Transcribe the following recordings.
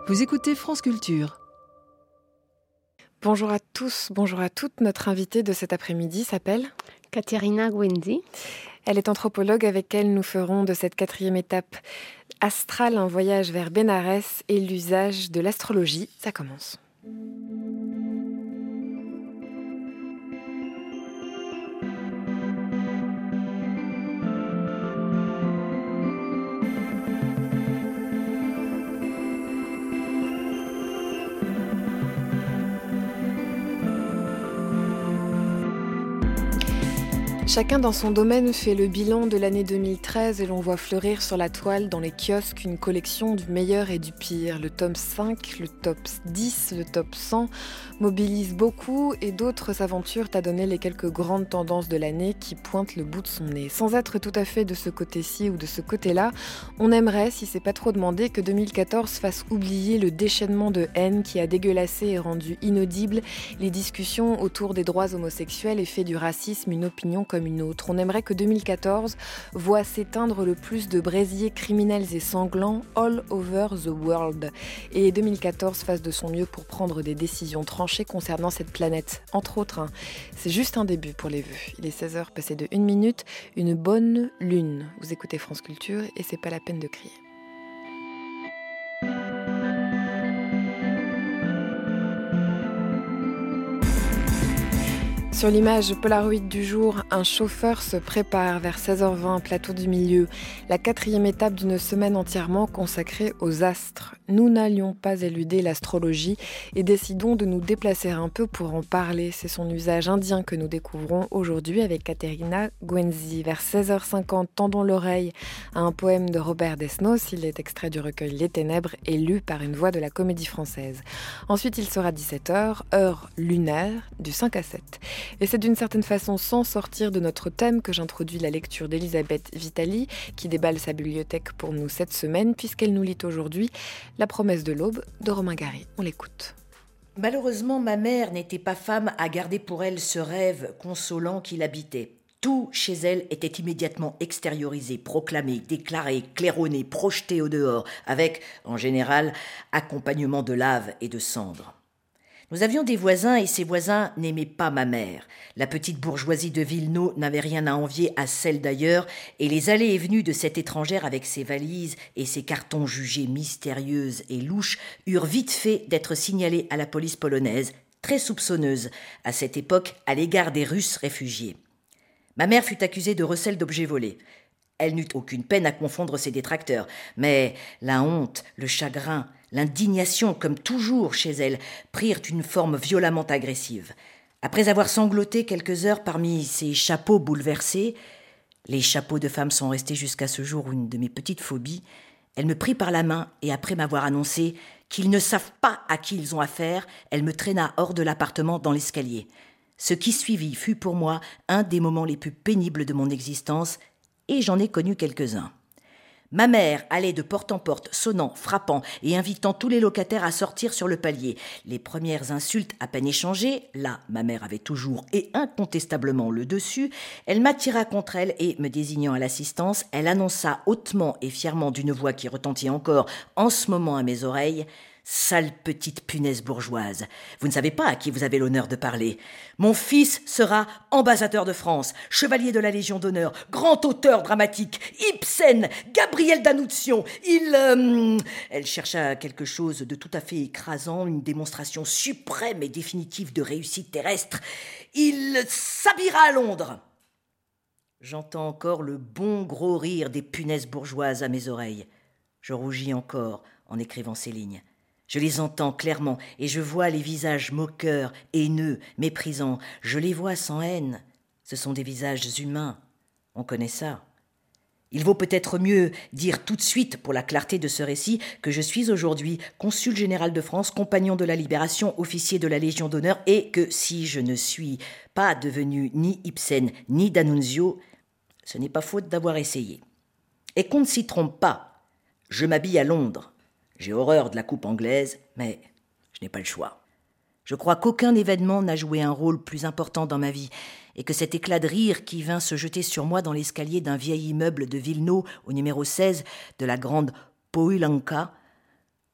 Vous écoutez France Culture. Bonjour à tous, bonjour à toutes. Notre invitée de cet après-midi s'appelle Katerina Gwenzi. Elle est anthropologue. Avec elle, nous ferons de cette 4e étape astrale un voyage vers Bénarès et l'usage de l'astrologie. Ça commence. Chacun dans son domaine fait le bilan de l'année 2013 et l'on voit fleurir sur la toile dans les kiosques une collection du meilleur et du pire. Le top 5, le top 10, le top 100 mobilisent beaucoup et d'autres s'aventurent à donner les quelques grandes tendances de l'année qui pointent le bout de son nez. Sans être tout à fait de ce côté-ci ou de ce côté-là, on aimerait, si c'est pas trop demandé, que 2014 fasse oublier le déchaînement de haine qui a dégueulassé et rendu inaudibles les discussions autour des droits homosexuels et fait du racisme une opinion comme une autre. On aimerait que 2014 voit s'éteindre le plus de brésiers criminels et sanglants all over the world. Et 2014 fasse de son mieux pour prendre des décisions tranchées concernant cette planète. Entre autres, c'est juste un début pour les vœux. Il est 16h passé de 1 minute, une bonne lune. Vous écoutez France Culture et c'est pas la peine de crier. Sur l'image Polaroid du jour, un chauffeur se prépare vers 16h20, plateau du milieu, la 4e étape d'une semaine entièrement consacrée aux astres. Nous n'allions pas éluder l'astrologie et décidons de nous déplacer un peu pour en parler. C'est son usage indien que nous découvrons aujourd'hui avec Katerina Gwenzi. Vers 16h50, tendons l'oreille à un poème de Robert Desnos. Il est extrait du recueil Les Ténèbres et lu par une voix de la Comédie Française. Ensuite, il sera 17h, heure lunaire, du 5 à 7. Et c'est d'une certaine façon sans sortir de notre thème que j'introduis la lecture d'Elisabeth Vitali, qui déballe sa bibliothèque pour nous cette semaine, puisqu'elle nous lit aujourd'hui La promesse de l'aube de Romain Gary. On l'écoute. Malheureusement, ma mère n'était pas femme à garder pour elle ce rêve consolant qui l'habitait. Tout chez elle était immédiatement extériorisé, proclamé, déclaré, claironné, projeté au dehors, avec, en général, accompagnement de lave et de cendres. Nous avions des voisins et ces voisins n'aimaient pas ma mère. La petite bourgeoisie de Villeneuve n'avait rien à envier à celle d'ailleurs et les allées et venues de cette étrangère avec ses valises et ses cartons jugés mystérieuses et louches eurent vite fait d'être signalées à la police polonaise, très soupçonneuse à cette époque à l'égard des Russes réfugiés. Ma mère fut accusée de recel d'objets volés. Elle n'eut aucune peine à confondre ses détracteurs, mais la honte, le chagrin, l'indignation, comme toujours chez elle, prirent une forme violemment agressive. Après avoir sangloté quelques heures parmi ces chapeaux bouleversés, les chapeaux de femmes sont restés jusqu'à ce jour une de mes petites phobies, elle me prit par la main et après m'avoir annoncé qu'ils ne savent pas à qui ils ont affaire, elle me traîna hors de l'appartement dans l'escalier. Ce qui suivit fut pour moi un des moments les plus pénibles de mon existence et j'en ai connu quelques-uns. Ma mère allait de porte en porte, sonnant, frappant et invitant tous les locataires à sortir sur le palier. Les premières insultes à peine échangées, là, ma mère avait toujours et incontestablement le dessus, elle m'attira contre elle et, me désignant à l'assistance, elle annonça hautement et fièrement d'une voix qui retentit encore en ce moment à mes oreilles « Sale petite punaise bourgeoise, vous ne savez pas à qui vous avez l'honneur de parler. Mon fils sera ambassadeur de France, chevalier de la Légion d'honneur, grand auteur dramatique, Ibsen, Gabriel D'Annunzio, Elle chercha quelque chose de tout à fait écrasant, une démonstration suprême et définitive de réussite terrestre. Il s'habillera à Londres. J'entends encore le bon gros rire des punaises bourgeoises à mes oreilles. Je rougis encore en écrivant ces lignes. Je les entends clairement et je vois les visages moqueurs, haineux, méprisants. Je les vois sans haine. Ce sont des visages humains. On connaît ça. Il vaut peut-être mieux dire tout de suite, pour la clarté de ce récit, que je suis aujourd'hui consul général de France, compagnon de la Libération, officier de la Légion d'honneur et que si je ne suis pas devenu ni Ibsen ni D'Annunzio, ce n'est pas faute d'avoir essayé. Et qu'on ne s'y trompe pas. Je m'habille à Londres. J'ai horreur de la coupe anglaise, mais je n'ai pas le choix. Je crois qu'aucun événement n'a joué un rôle plus important dans ma vie et que cet éclat de rire qui vint se jeter sur moi dans l'escalier d'un vieil immeuble de Villeneuve au numéro 16 de la grande Pohulanka,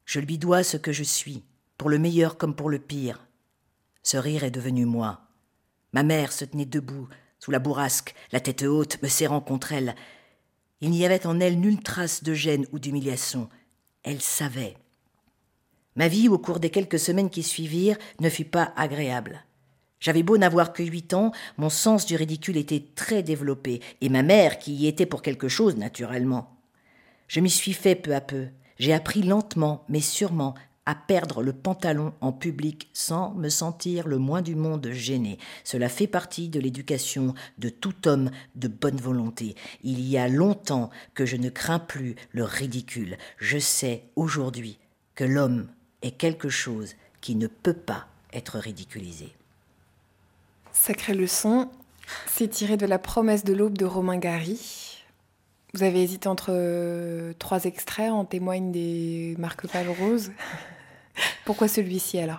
Je lui dois ce que je suis, pour le meilleur comme pour le pire. Ce rire est devenu moi. Ma mère se tenait debout, sous la bourrasque, la tête haute, me serrant contre elle. Il n'y avait en elle nulle trace de gêne ou d'humiliation. Elle savait. Ma vie, au cours des quelques semaines qui suivirent, ne fut pas agréable. J'avais beau n'avoir que 8 ans, mon sens du ridicule était très développé, et ma mère, qui y était pour quelque chose, naturellement. Je m'y suis fait peu à peu. J'ai appris lentement, mais sûrement, à perdre le pantalon en public sans me sentir le moins du monde gêné. Cela fait partie de l'éducation de tout homme de bonne volonté. Il y a longtemps que je ne crains plus le ridicule. Je sais aujourd'hui que l'homme est quelque chose qui ne peut pas être ridiculisé. Sacrée leçon, c'est tiré de La promesse de l'aube de Romain Gary. Vous avez hésité entre 3 extraits, en témoignent des marque-pages roses. Pourquoi celui-ci alors ?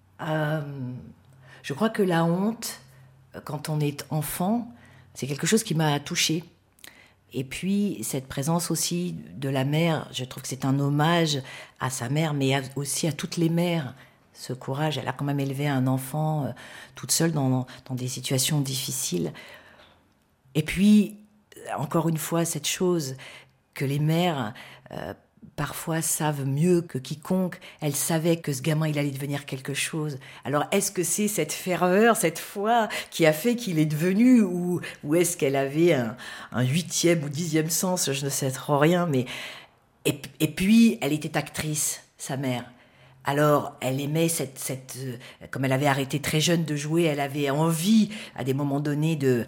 Je crois que la honte, quand on est enfant, c'est quelque chose qui m'a touchée. Et puis, cette présence aussi de la mère, je trouve que c'est un hommage à sa mère, mais aussi à toutes les mères. Ce courage, elle a quand même élevé un enfant toute seule dans des situations difficiles. Et puis, encore une fois, cette chose que les mères parfois savent mieux que quiconque. Elles savaient que ce gamin, il allait devenir quelque chose. Alors, est-ce que c'est cette ferveur, cette foi qui a fait qu'il est devenu, ou est-ce qu'elle avait un 8e ou 10e sens, je ne sais trop rien, mais... Et puis, elle était actrice, sa mère. Alors, elle aimait comme elle avait arrêté très jeune de jouer, elle avait envie, à des moments donnés, de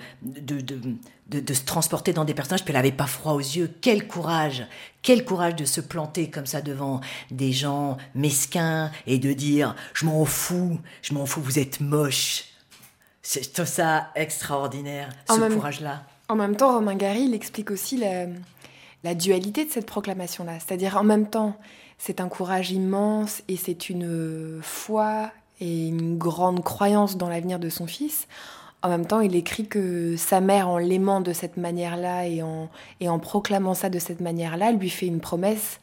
se transporter dans des personnages, puis elle n'avait pas froid aux yeux. Quel courage de se planter comme ça devant des gens mesquins et de dire « je m'en fous, vous êtes moche ». Je trouve ça extraordinaire, ce courage-là. En même temps, Romain Gary, il explique aussi la dualité de cette proclamation-là. C'est-à-dire, en même temps, c'est un courage immense et c'est une foi et une grande croyance dans l'avenir de son fils. En même temps, il écrit que sa mère, en l'aimant de cette manière-là et en proclamant ça de cette manière-là, lui fait une promesse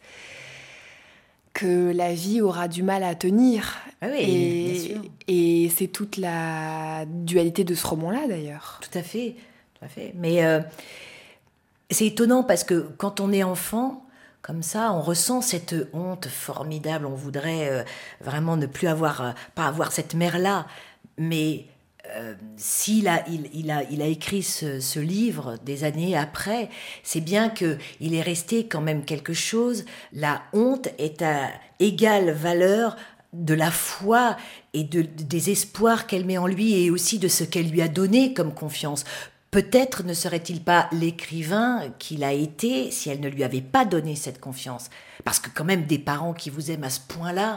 que la vie aura du mal à tenir. Ah oui, bien sûr. Et c'est toute la dualité de ce roman-là, d'ailleurs. Tout à fait. Mais c'est étonnant parce que quand on est enfant, comme ça, on ressent cette honte formidable. On voudrait vraiment ne plus pas avoir cette mère-là. Mais s'il a écrit ce livre des années après, c'est bien qu'il est resté quand même quelque chose. La honte est à égale valeur de la foi et des espoirs qu'elle met en lui et aussi de ce qu'elle lui a donné comme confiance. Peut-être ne serait-il pas l'écrivain qu'il a été si elle ne lui avait pas donné cette confiance. Parce que quand même, des parents qui vous aiment à ce point-là,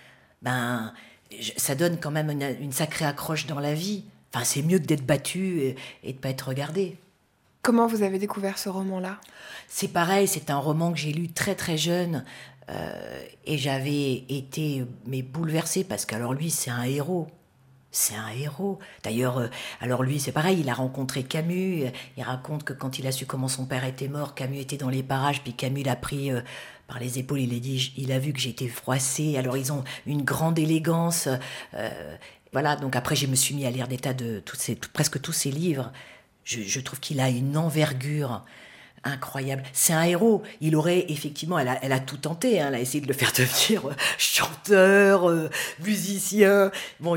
ça donne quand même une sacrée accroche dans la vie. Enfin, c'est mieux que d'être battu et de ne pas être regardé. Comment vous avez découvert ce roman-là ? C'est pareil, c'est un roman que j'ai lu très très jeune et j'avais été bouleversée parce qu'alors lui, c'est un héros. C'est un héros. D'ailleurs, alors lui, c'est pareil, il a rencontré Camus. Il raconte que quand il a su comment son père était mort, Camus était dans les parages, puis Camus l'a pris par les épaules. Il a vu que j'étais froissée. Alors, ils ont une grande élégance. Voilà, donc après, je me suis mis à lire des tas de presque tous ses livres. Je trouve qu'il a une envergure incroyable. C'est un héros. Il aurait effectivement, elle a tout tenté. Elle a essayé de le faire devenir chanteur, musicien. Bon,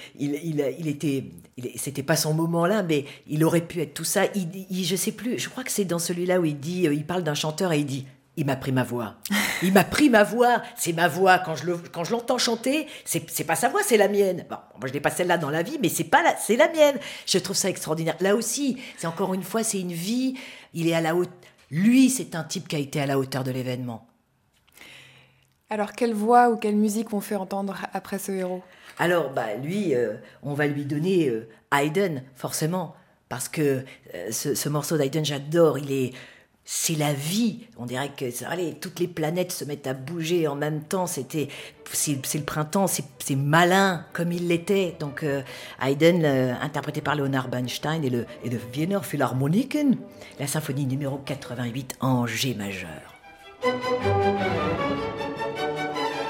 c'était pas son moment là, mais il aurait pu être tout ça. Je sais plus. Je crois que c'est dans celui-là où il parle d'un chanteur et il dit. Il m'a pris ma voix. Il m'a pris ma voix. C'est ma voix. Quand je l'entends chanter, c'est pas sa voix, c'est la mienne. Bon, moi, je n'ai pas celle-là dans la vie, mais c'est la mienne. Je trouve ça extraordinaire. Là aussi, c'est encore une fois, c'est une vie. Il est à la hauteur. Lui, c'est un type qui a été à la hauteur de l'événement. Alors, quelle voix ou quelle musique on fait entendre après ce héros ? Alors, lui, on va lui donner Haydn, forcément. Parce que ce morceau d'Haydn, j'adore. C'est la vie. On dirait que toutes les planètes se mettent à bouger en même temps. C'est le printemps, c'est malin comme il l'était. Donc Haydn, interprété par Leonard Bernstein et le Wiener Philharmoniken, la symphonie numéro 88 en G majeur.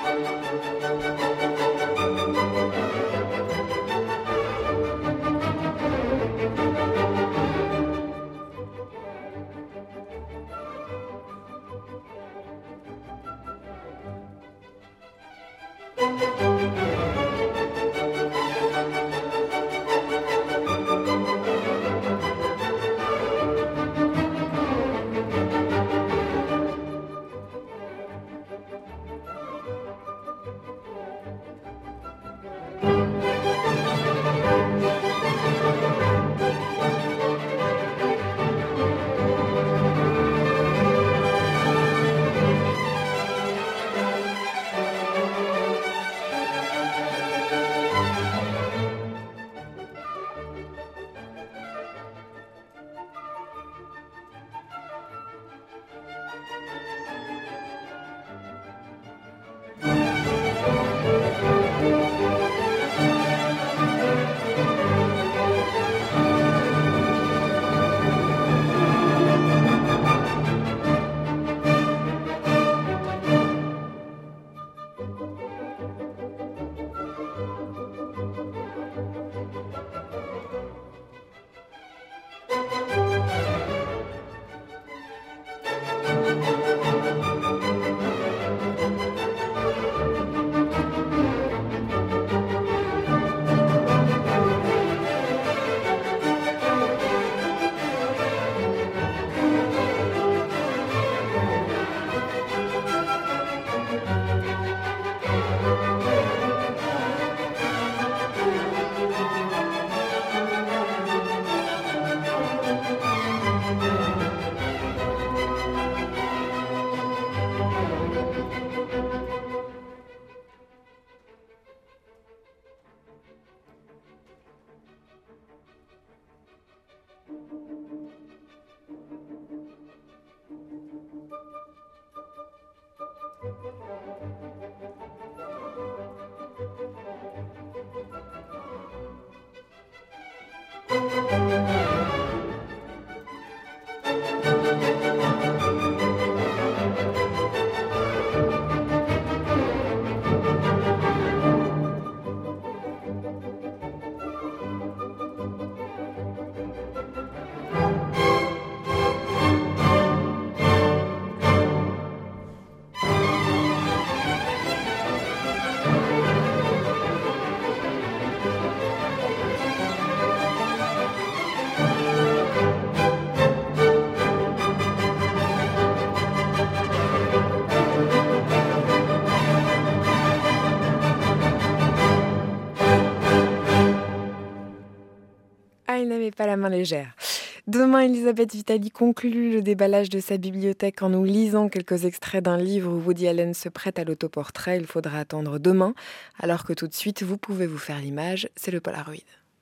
Il n'avait pas la main légère. Demain, Elisabeth Vitali conclut le déballage de sa bibliothèque en nous lisant quelques extraits d'un livre où Woody Allen se prête à l'autoportrait. Il faudra attendre demain, alors que tout de suite, vous pouvez vous faire l'image, c'est le Polaroid.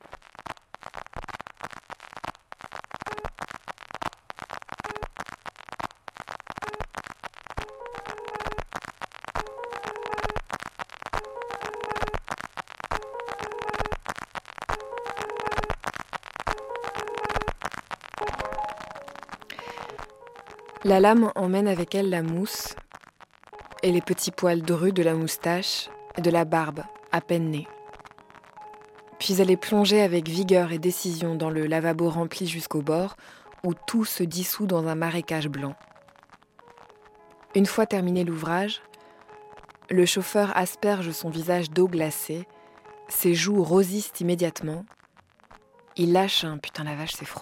La lame emmène avec elle la mousse et les petits poils drus de la moustache et de la barbe à peine née. Puis elle est plongée avec vigueur et décision dans le lavabo rempli jusqu'au bord où tout se dissout dans un marécage blanc. Une fois terminé l'ouvrage, le chauffeur asperge son visage d'eau glacée, ses joues rosissent immédiatement. Il lâche un « putain la vache, c'est froid ».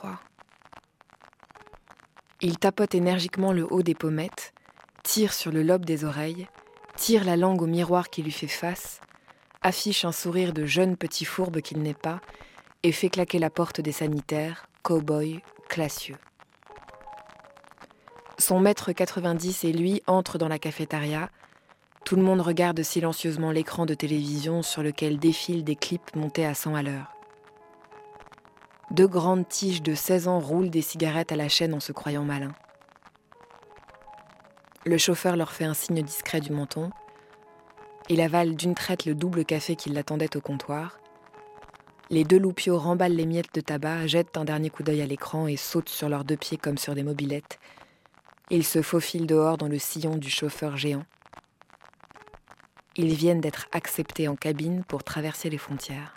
Il tapote énergiquement le haut des pommettes, tire sur le lobe des oreilles, tire la langue au miroir qui lui fait face, affiche un sourire de jeune petit fourbe qu'il n'est pas et fait claquer la porte des sanitaires, cow-boy, classieux. Son mètre 90 et lui entrent dans la cafétéria. Tout le monde regarde silencieusement l'écran de télévision sur lequel défilent des clips montés à 100 à l'heure. 2 grandes tiges de 16 ans roulent des cigarettes à la chaîne en se croyant malins. Le chauffeur leur fait un signe discret du menton. Il avale d'une traite le double café qui l'attendait au comptoir. Les 2 loupiaux remballent les miettes de tabac, jettent un dernier coup d'œil à l'écran et sautent sur leurs 2 pieds comme sur des mobylettes. Ils se faufilent dehors dans le sillon du chauffeur géant. Ils viennent d'être acceptés en cabine pour traverser les frontières.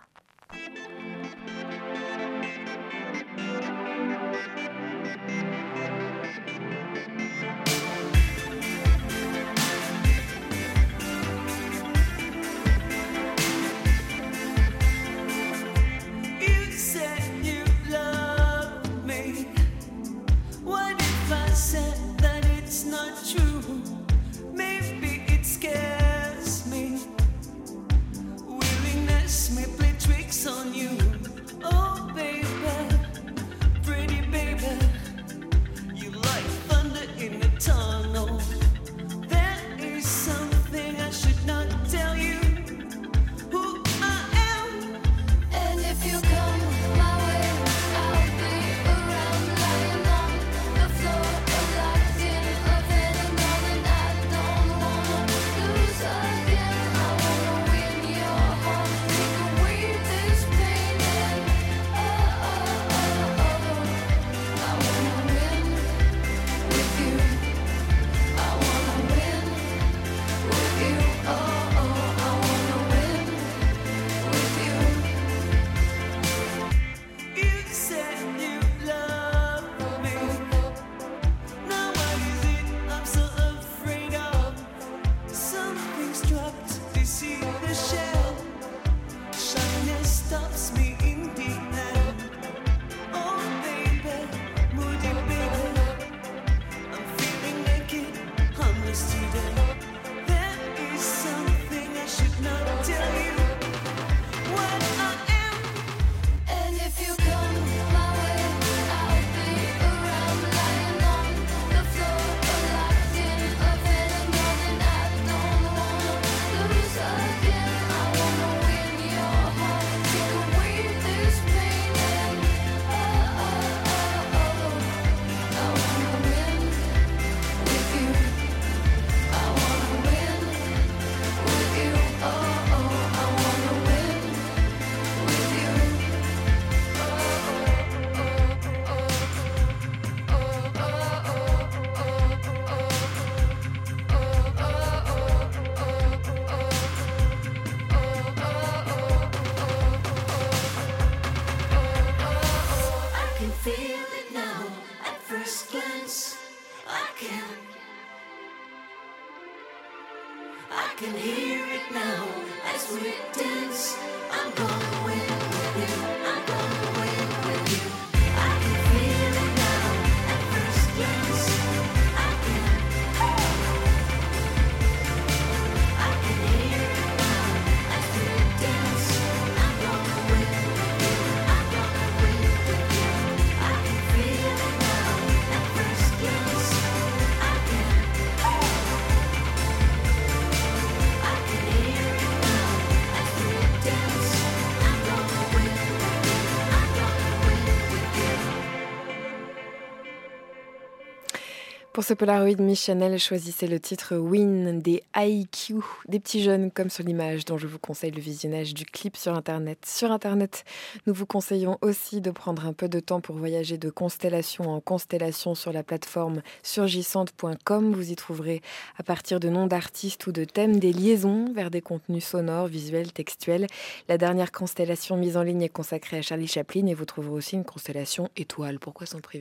Pour ce Polaroid, Miss Chanel choisissait le titre Win des IQ, des petits jeunes comme sur l'image dont je vous conseille le visionnage du clip sur Internet. Sur Internet, nous vous conseillons aussi de prendre un peu de temps pour voyager de constellation en constellation sur la plateforme surgissante.com. Vous y trouverez à partir de noms d'artistes ou de thèmes des liaisons vers des contenus sonores, visuels, textuels. La dernière constellation mise en ligne est consacrée à Charlie Chaplin et vous trouverez aussi une constellation étoile. Pourquoi s'en priver ?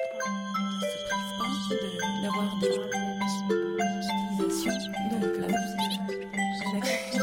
D'avoir des utilisations de la musique.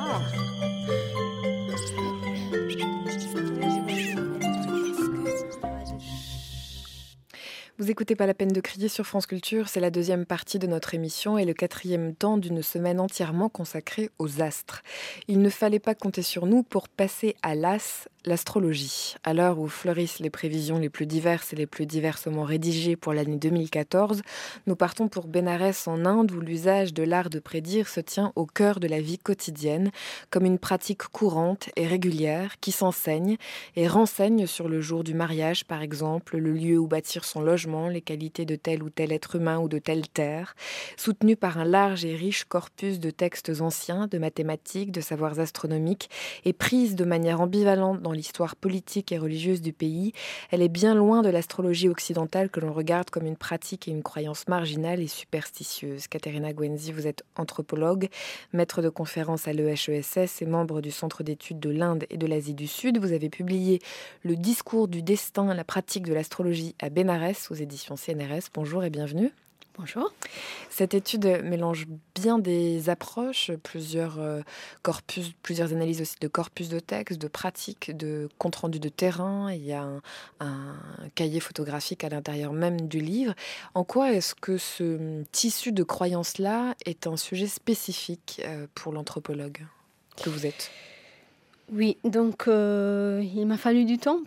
Vous écoutez Pas la peine de crier sur France Culture, c'est la deuxième partie de notre émission et le quatrième temps d'une semaine entièrement consacrée aux astres. Il ne fallait pas compter sur nous pour passer à l'as, l'astrologie. À l'heure où fleurissent les prévisions les plus diverses et les plus diversement rédigées pour l'année 2014, nous partons pour Bénarès en Inde où l'usage de l'art de prédire se tient au cœur de la vie quotidienne, comme une pratique courante et régulière qui s'enseigne et renseigne sur le jour du mariage par exemple, le lieu où bâtir son logement, les qualités de tel ou tel être humain ou de telle terre, soutenue par un large et riche corpus de textes anciens, de mathématiques, de savoirs astronomiques, et prise de manière ambivalente dans l'histoire politique et religieuse du pays, elle est bien loin de l'astrologie occidentale que l'on regarde comme une pratique et une croyance marginale et superstitieuse. Caterina Guenzi, vous êtes anthropologue, maître de conférences à l'EHESS et membre du Centre d'études de l'Inde et de l'Asie du Sud. Vous avez publié Le discours du destin, la pratique de l'astrologie à Bénarès aux éditions CNRS. Bonjour et bienvenue. Bonjour. Cette étude mélange bien des approches, plusieurs analyses aussi de corpus de texte, de pratiques, de compte-rendu de terrain. Il y a un cahier photographique à l'intérieur même du livre. En quoi est-ce que ce tissu de croyances-là est un sujet spécifique pour l'anthropologue que vous êtes ? Oui, donc il m'a fallu du temps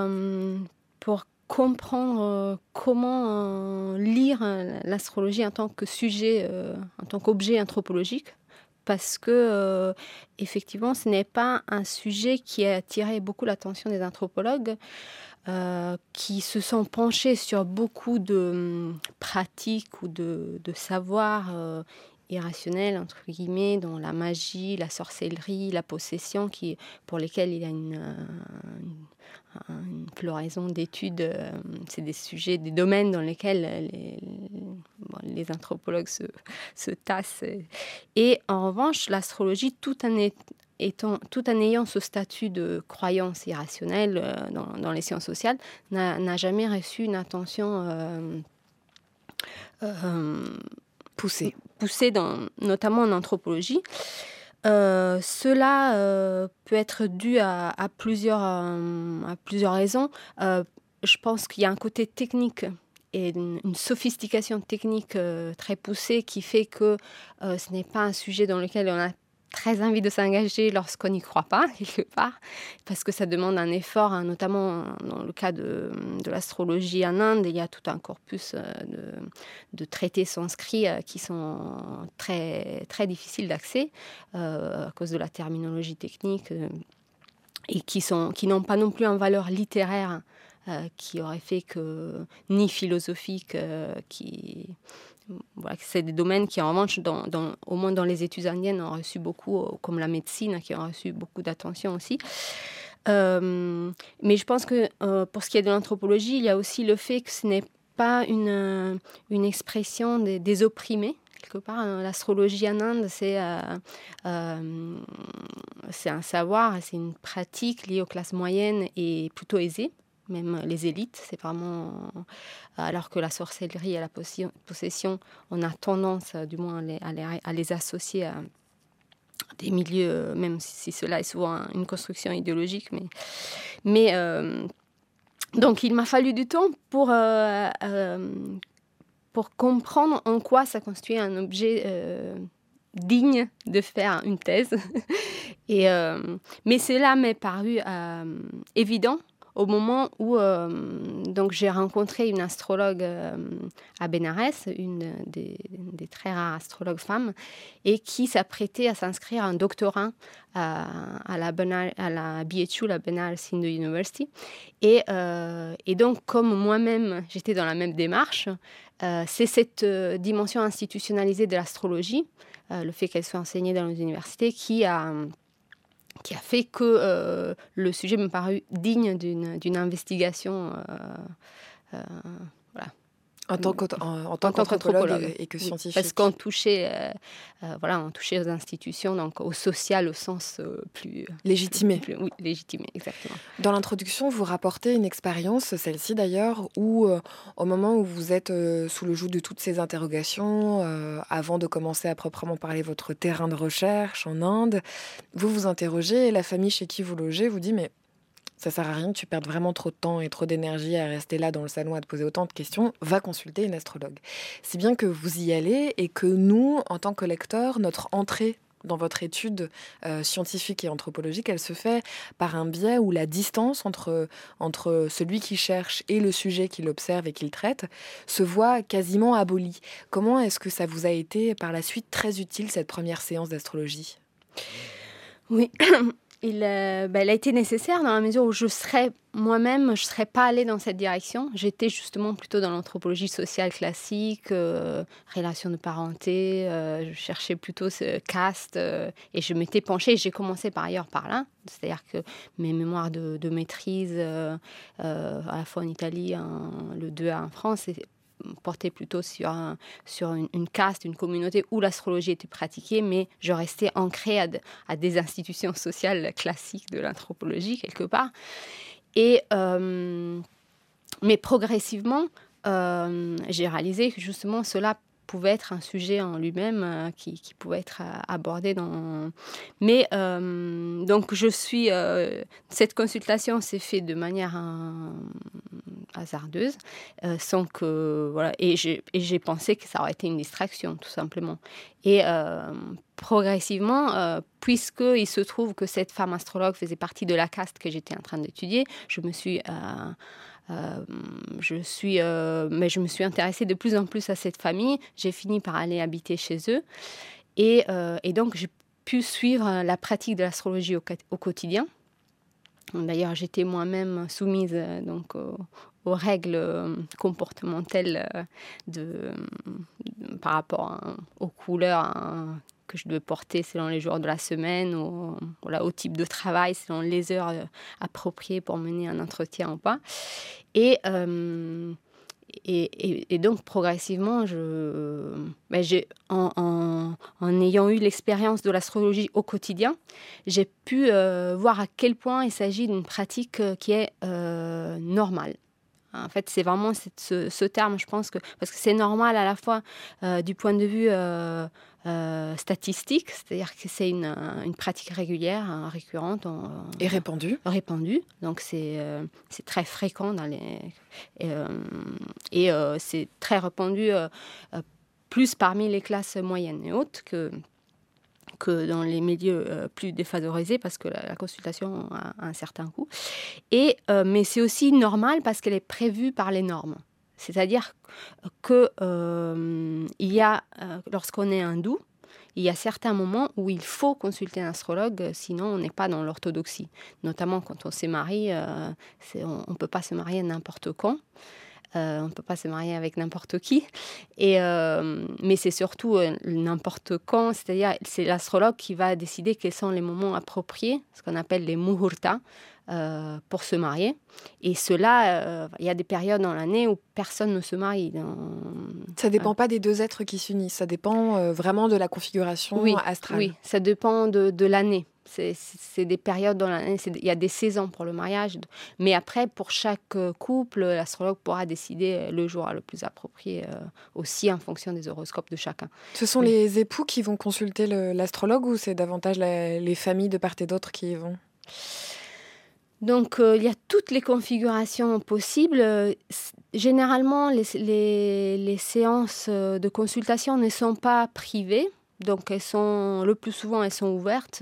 pour comprendre comment lire l'astrologie en tant que sujet, en tant qu'objet anthropologique, parce que effectivement, ce n'est pas un sujet qui a attiré beaucoup l'attention des anthropologues qui se sont penchés sur beaucoup de pratiques ou de savoirs irrationnels, entre guillemets, dont la magie, la sorcellerie, la possession, pour lesquels il y a une floraison d'études. C'est des sujets, des domaines dans lesquels les anthropologues se tassent. Et en revanche, l'astrologie, tout en ayant ce statut de croyance irrationnelle dans les sciences sociales, n'a jamais reçu une attention poussée, notamment en anthropologie. Cela peut être dû à plusieurs raisons. Je pense qu'il y a un côté technique une sophistication technique très poussée qui fait que ce n'est pas un sujet dans lequel on a très envie de s'engager lorsqu'on n'y croit pas, quelque part, parce que ça demande un effort, hein, notamment dans le cas de l'astrologie en Inde. Il y a tout un corpus de traités sanscrits qui sont très, très difficiles d'accès à cause de la terminologie technique et qui n'ont pas non plus une valeur littéraire qui aurait fait que, ni philosophique, voilà, c'est des domaines qui, en revanche, au moins dans les études indiennes, ont reçu beaucoup, comme la médecine, qui ont reçu beaucoup d'attention aussi. Mais je pense que pour ce qui est de l'anthropologie, il y a aussi le fait que ce n'est pas une expression des opprimés. Quelque part, l'astrologie en Inde, c'est un savoir, c'est une pratique liée aux classes moyennes et plutôt aisées. Même les élites, c'est vraiment... Alors que la sorcellerie et la possession, on a tendance, du moins, à les associer à des milieux, même si cela est souvent une construction idéologique. Donc, il m'a fallu du temps pour comprendre en quoi ça constituait un objet digne de faire une thèse. Mais cela m'est paru évident au moment où donc j'ai rencontré une astrologue à Bénarès, une des très rares astrologues femmes, et qui s'apprêtait à s'inscrire en doctorat à la BHU, la Benares Hindu University. Et donc, comme moi-même, j'étais dans la même démarche, c'est cette dimension institutionnalisée de l'astrologie, le fait qu'elle soit enseignée dans les universités, qui a fait que le sujet me parut digne d'une investigation. Voilà. En tant qu'anthropologue et que scientifique. Parce qu'on touchait, on touchait aux institutions, donc au social au sens plus... Légitimé. Oui, légitimé, exactement. Dans l'introduction, vous rapportez une expérience, celle-ci d'ailleurs, où au moment où vous êtes sous le joug de toutes ces interrogations, avant de commencer à proprement parler votre terrain de recherche en Inde, vous vous interrogez et la famille chez qui vous logez vous dit « mais ça sert à rien que tu perdes vraiment trop de temps et trop d'énergie à rester là dans le salon à te poser autant de questions, va consulter une astrologue ». Si bien que vous y allez et que nous, en tant que lecteurs, notre entrée dans votre étude scientifique et anthropologique, elle se fait par un biais où la distance entre celui qui cherche et le sujet qu'il observe et qu'il traite se voit quasiment abolie. Comment est-ce que ça vous a été par la suite très utile, cette première séance d'astrologie ? Oui, elle a été nécessaire dans la mesure où je serais pas allée dans cette direction. J'étais justement plutôt dans l'anthropologie sociale classique, relations de parenté. Je cherchais plutôt ce caste et je m'étais penchée. J'ai commencé par ailleurs par là. C'est-à-dire que mes mémoires de maîtrise, à la fois en Italie, le 2A en France, portait plutôt sur une caste, une communauté où l'astrologie était pratiquée, mais je restais ancrée à des institutions sociales classiques de l'anthropologie, quelque part. Mais progressivement, j'ai réalisé que justement cela pouvait être un sujet en lui-même qui pouvait être abordé dans... Mais donc cette consultation s'est faite de manière hasardeuse, sans que... Voilà, et j'ai pensé que ça aurait été une distraction, tout simplement. Et progressivement, puisqu'il se trouve que cette femme astrologue faisait partie de la caste que j'étais en train d'étudier, je me suis intéressée de plus en plus à cette famille. J'ai fini par aller habiter chez eux. Et donc, j'ai pu suivre la pratique de l'astrologie au quotidien. D'ailleurs, j'étais moi-même soumise aux règles comportementales par rapport aux couleurs que je devais porter selon les jours de la semaine, au type de travail, selon les heures appropriées pour mener un entretien ou pas. Et donc, progressivement, en ayant eu l'expérience de l'astrologie au quotidien, j'ai pu voir à quel point il s'agit d'une pratique qui est normale. En fait, c'est vraiment ce terme, je pense, parce que c'est normal à la fois du point de vue statistique, c'est-à-dire que c'est une pratique régulière, récurrente. Et répandue. Répandue. Donc, c'est très fréquent et c'est très répandu plus parmi les classes moyennes et hautes que dans les milieux plus défavorisés, parce que la consultation a un certain coût. Mais c'est aussi normal parce qu'elle est prévue par les normes. C'est-à-dire que il y a, lorsqu'on est hindou, il y a certains moments où il faut consulter un astrologue, sinon on n'est pas dans l'orthodoxie. Notamment quand on se marie, on ne peut pas se marier n'importe quand. On ne peut pas se marier avec n'importe qui. Mais c'est surtout n'importe quand, c'est-à-dire c'est l'astrologue qui va décider quels sont les moments appropriés, ce qu'on appelle les muhurtas, pour se marier. Et cela, il y a des périodes dans l'année où personne ne se marie. Ça ne dépend pas des deux êtres qui s'unissent, ça dépend vraiment de la configuration astrale. Oui, ça dépend de l'année. C'est des périodes dans l'année, il y a des saisons pour le mariage. Mais après, pour chaque couple, l'astrologue pourra décider le jour le plus approprié, aussi en fonction des horoscopes de chacun. Ce sont les époux qui vont consulter l'astrologue ou c'est davantage les familles de part et d'autre qui y vont ? Donc, il y a toutes les configurations possibles. Généralement, les séances de consultation ne sont pas privées. Donc, le plus souvent, elles sont ouvertes.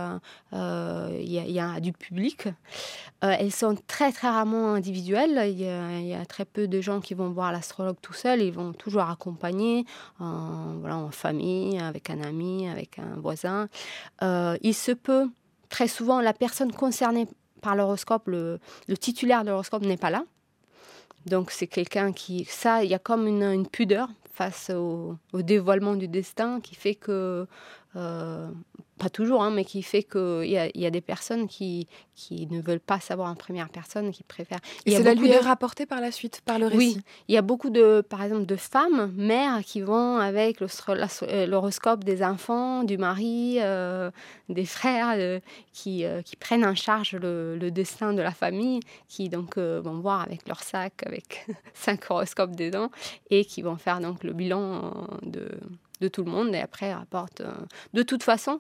Il y a du public. Elles sont très, très rarement individuelles. Il y a très peu de gens qui vont voir l'astrologue tout seul. Ils vont toujours accompagner en famille, avec un ami, avec un voisin. Il se peut, très souvent, la personne concernée par l'horoscope, le titulaire de l'horoscope n'est pas là. Donc, c'est quelqu'un il y a comme une pudeur face au dévoilement du destin qui fait que, pas toujours, mais qui fait qu'il y a des personnes qui ne veulent pas savoir en première personne, qui préfèrent... Et cela lui est rapporté par la suite, par le récit. Oui, il y a beaucoup par exemple, de femmes, mères, qui vont avec l'horoscope des enfants, du mari, des frères, qui prennent en charge le destin de la famille, qui donc vont voir avec leur sac, avec 5 horoscopes dedans, et qui vont faire donc le bilan de tout le monde, et après rapportent... De toute façon,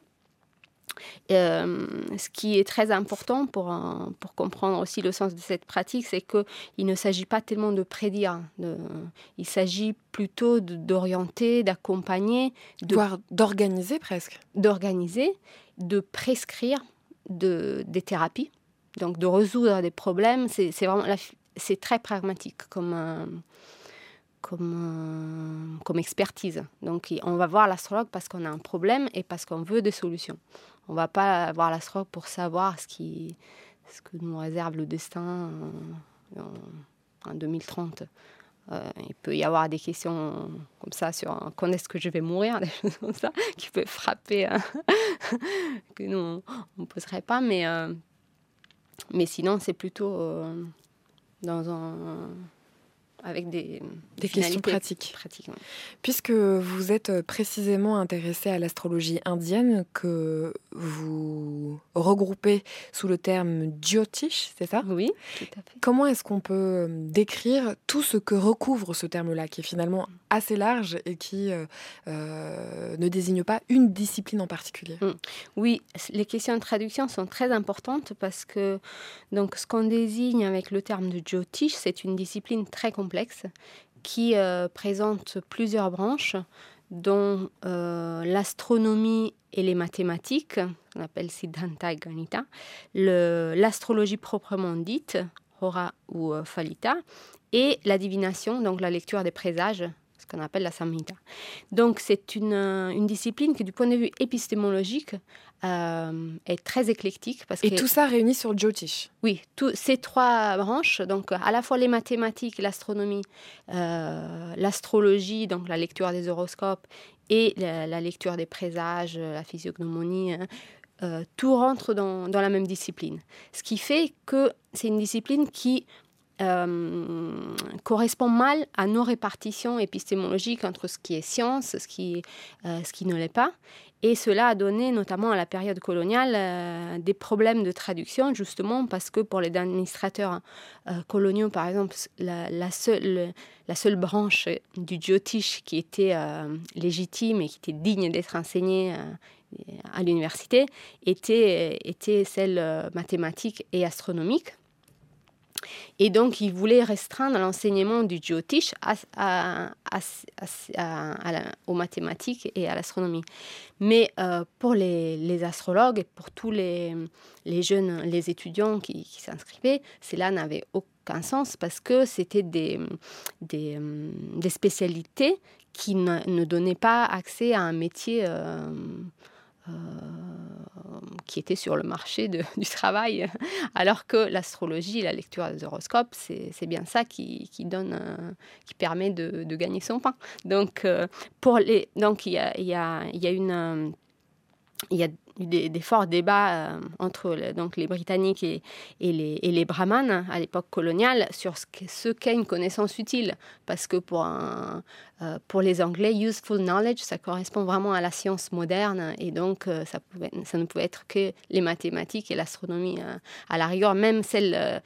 ce qui est très important pour comprendre aussi le sens de cette pratique, c'est qu'il ne s'agit pas tellement de prédire. Il s'agit plutôt d'orienter, d'accompagner. Voire d'organiser presque. D'organiser, de prescrire des thérapies, donc de résoudre des problèmes. C'est très pragmatique comme expertise. Donc, on va voir l'astrologue parce qu'on a un problème et parce qu'on veut des solutions. On ne va pas voir l'astrologue pour savoir ce que nous réserve le destin en 2030. Il peut y avoir des questions comme ça sur quand est-ce que je vais mourir, des choses comme ça, qui peuvent frapper, que nous, on ne poserait pas. Mais sinon, c'est plutôt avec des questions pratiques. Ouais. Puisque vous êtes précisément intéressé à l'astrologie indienne, que vous regroupez sous le terme Jyotish, c'est ça ? Oui, tout à fait. Comment est-ce qu'on peut décrire tout ce que recouvre ce terme-là, qui est finalement assez large et qui ne désigne pas une discipline en particulier ? Oui, les questions de traduction sont très importantes parce que donc, ce qu'on désigne avec le terme de Jyotish, c'est une discipline très complexe qui présente plusieurs branches, dont l'astronomie et les mathématiques, qu'on appelle Siddhanta et Ganita, l'astrologie proprement dite, Hora ou Phalita, et la divination, donc la lecture des présages, ce qu'on appelle la Samhita. Donc c'est une discipline qui, du point de vue épistémologique, est très éclectique. Et tout ça réuni sur Jyotish. Oui, ces 3 branches, donc à la fois les mathématiques, l'astronomie, l'astrologie, donc la lecture des horoscopes, et la lecture des présages, la physiognomonie, tout rentre dans la même discipline. Ce qui fait que c'est une discipline qui correspond mal à nos répartitions épistémologiques entre ce qui est science, ce qui ne l'est pas. Et cela a donné, notamment à la période coloniale, des problèmes de traduction, justement parce que pour les administrateurs coloniaux, par exemple, la seule branche du Jyotish qui était légitime et qui était digne d'être enseignée à l'université était celle mathématique et astronomique. Et donc, ils voulaient restreindre l'enseignement du Jyotish aux mathématiques et à l'astronomie. Mais pour les astrologues et pour tous les jeunes, les étudiants qui s'inscrivaient, cela n'avait aucun sens parce que c'était des spécialités qui ne donnaient pas accès à un métier qui était sur le marché du travail, alors que l'astrologie, la lecture des horoscopes, c'est bien ça qui permet de gagner son pain. Donc, il y a eu des forts débats entre les Britanniques et les Brahmanes à l'époque coloniale sur ce qu'est une connaissance utile. Parce que pour les Anglais, useful knowledge, ça correspond vraiment à la science moderne. Et donc, ça ne pouvait être que les mathématiques et l'astronomie. À la rigueur, même celles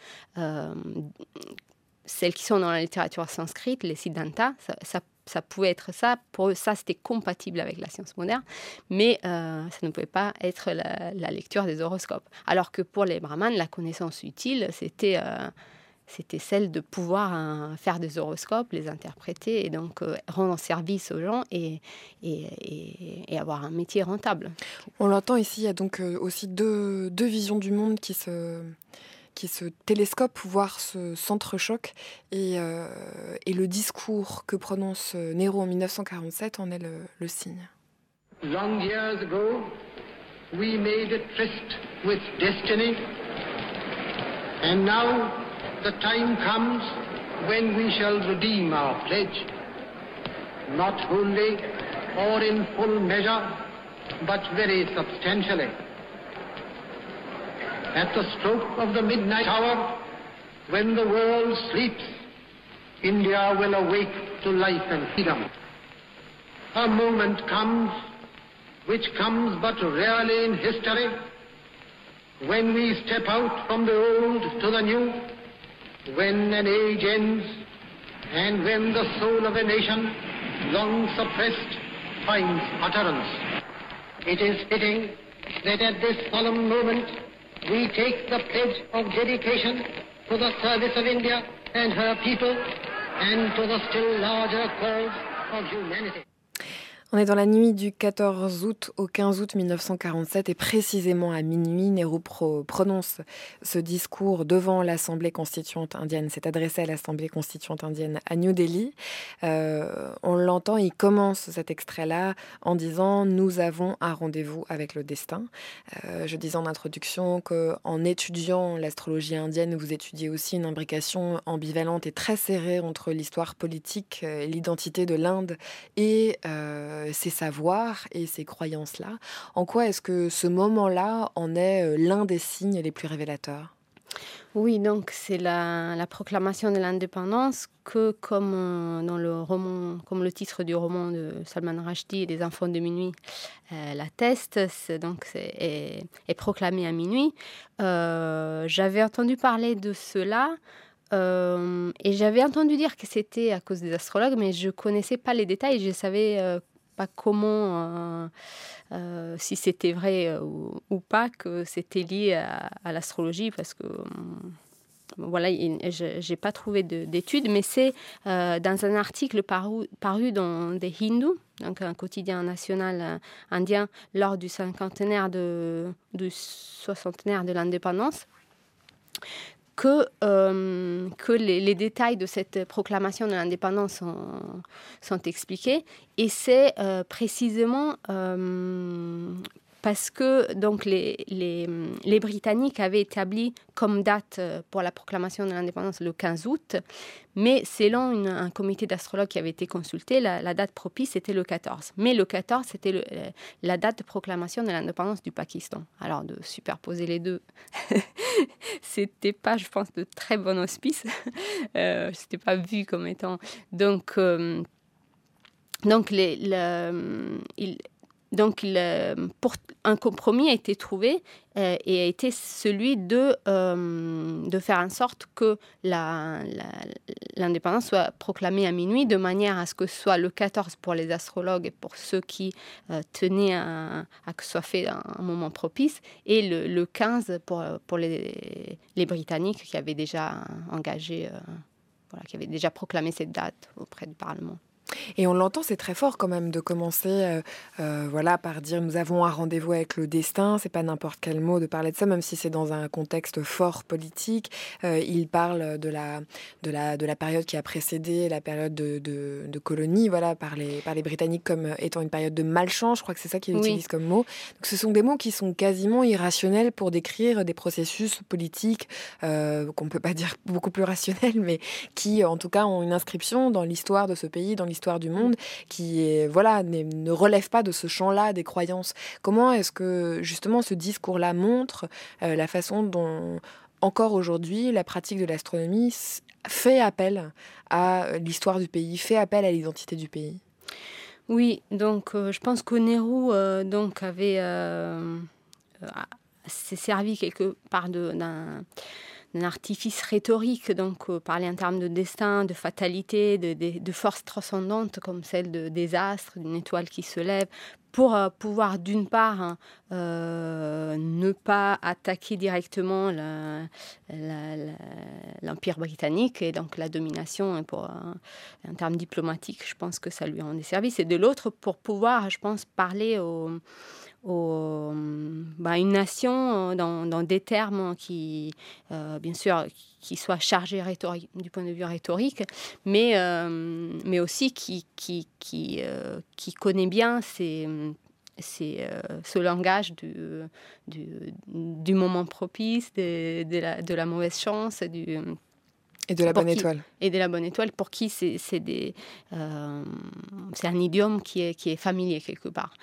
qui sont dans la littérature sanskrite, les Siddhanta, ça pouvait être ça. Pour eux, ça, c'était compatible avec la science moderne, mais ça ne pouvait pas être la lecture des horoscopes. Alors que pour les brahmanes, la connaissance utile, c'était celle de pouvoir faire des horoscopes, les interpréter et donc rendre service aux gens et avoir un métier rentable. On l'entend ici, il y a donc aussi deux visions du monde qui se télescopent, voire s'entrechoquent. Et le discours que prononce Nehru en 1947 en est le signe. Long years ago, we made a tryst with destiny, and now the time comes when we shall redeem our pledge, not wholly or in full measure, but very substantially. At the stroke of the midnight hour, when the world sleeps, India will awake to life and freedom. A moment comes, which comes but rarely in history, when we step out from the old to the new, when an age ends, and when the soul of a nation, long suppressed, finds utterance. It is fitting that at this solemn moment we take the pledge of dedication to the service of India and her people and to the still larger cause of humanity. On est dans la nuit du 14 août au 15 août 1947 et précisément à minuit, Nehru prononce ce discours devant l'Assemblée constituante indienne. C'est adressé à l'Assemblée constituante indienne à New Delhi. On l'entend, il commence cet extrait-là en disant « Nous avons un rendez-vous avec le destin ». Je disais en introduction qu'en étudiant l'astrologie indienne, vous étudiez aussi une imbrication ambivalente et très serrée entre l'histoire politique et l'identité de l'Inde et ces savoirs et ces croyances-là. En quoi est-ce que ce moment-là en est l'un des signes les plus révélateurs ? Oui, donc c'est la proclamation de l'indépendance que, comme dans le roman, comme le titre du roman de Salman Rushdie, Les enfants de minuit, l'atteste, est proclamé à minuit. J'avais entendu parler de cela. Et j'avais entendu dire que c'était à cause des astrologues, mais je ne connaissais pas les détails. Je ne savais pas comment, si c'était vrai ou pas, que c'était lié à l'astrologie, parce que voilà, je n'ai pas trouvé d'études, mais c'est dans un article paru dans The Hindu, donc un quotidien national indien, lors du soixantenaire de l'indépendance, que les détails de cette proclamation de l'indépendance sont expliqués. Et c'est précisément parce que donc les Britanniques avaient établi comme date pour la proclamation de l'indépendance le 15 août, mais selon un comité d'astrologues qui avait été consulté, la date propice était le 14. Mais le 14, c'était la date de proclamation de l'indépendance du Pakistan. Alors, de superposer les deux, c'était pas, je pense, de très bon auspice. C'était pas vu comme étant... Donc pour un compromis a été trouvé et a été celui de faire en sorte que l'indépendance soit proclamée à minuit, de manière à ce que ce soit le 14 pour les astrologues et pour ceux qui tenaient à que ce soit fait à un moment propice, et le 15 pour les Britanniques qui avaient déjà engagé, qui avaient déjà proclamé cette date auprès du Parlement. Et on l'entend, c'est très fort quand même de commencer par dire nous avons un rendez-vous avec le destin. C'est pas n'importe quel mot de parler de ça, même si c'est dans un contexte fort politique. Il parle de la période qui a précédé la période de colonie, par les Britanniques comme étant une période de malchance. Je crois que c'est ça qu'il utilise comme mot. Donc ce sont des mots qui sont quasiment irrationnels pour décrire des processus politiques qu'on peut pas dire beaucoup plus rationnels, mais qui en tout cas ont une inscription dans l'histoire de ce pays, dans l'histoire du monde, qui ne relève pas de ce champ-là des croyances. Comment est-ce que justement ce discours-là montre la façon dont encore aujourd'hui la pratique de l'astronomie fait appel à l'histoire du pays, fait appel à l'identité du pays? Oui, donc je pense que Nehru s'est servi quelque part d'un artifice rhétorique, donc parler en termes de destin, de fatalité, de force transcendante comme celle des astres, d'une étoile qui se lève, pour pouvoir d'une part ne pas attaquer directement l'Empire britannique et donc la domination en termes diplomatiques. Je pense que ça lui rendait service, et de l'autre pour pouvoir, je pense, parler une nation dans des termes qui, bien sûr, qui soient chargés du point de vue rhétorique, mais aussi qui connaît bien ce langage du moment propice, de la mauvaise chance, et de la bonne étoile. Et de la bonne étoile, pour qui c'est un idiome qui est familier quelque part.